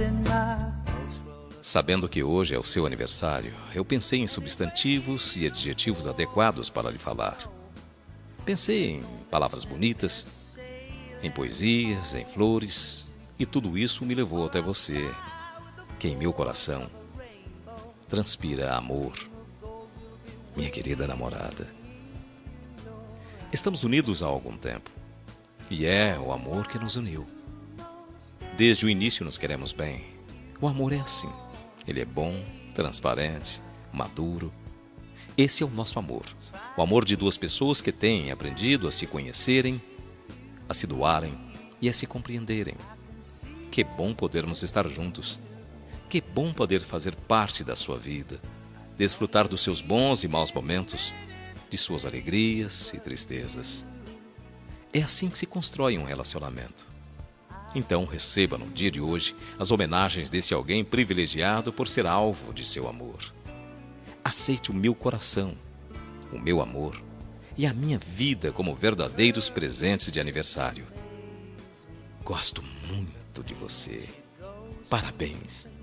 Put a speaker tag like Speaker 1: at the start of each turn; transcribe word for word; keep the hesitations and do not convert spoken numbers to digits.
Speaker 1: Sabendo que hoje é o seu aniversário, eu pensei em substantivos e adjetivos adequados para lhe falar. Pensei em palavras bonitas, em poesias, em flores, e tudo isso me levou até você, que em meu coração transpira amor, minha querida namorada. Estamos unidos há algum tempo, e é o amor que nos uniu. Desde o início nos queremos bem. O amor é assim. Ele é bom, transparente, maduro. Esse é o nosso amor. O amor de duas pessoas que têm aprendido a se conhecerem, a se doarem e a se compreenderem. Que bom podermos estar juntos. Que bom poder fazer parte da sua vida, desfrutar dos seus bons e maus momentos, de suas alegrias e tristezas. É assim que se constrói um relacionamento. Então receba no dia de hoje as homenagens desse alguém privilegiado por ser alvo de seu amor. Aceite o meu coração, o meu amor e a minha vida como verdadeiros presentes de aniversário. Gosto muito de você. Parabéns.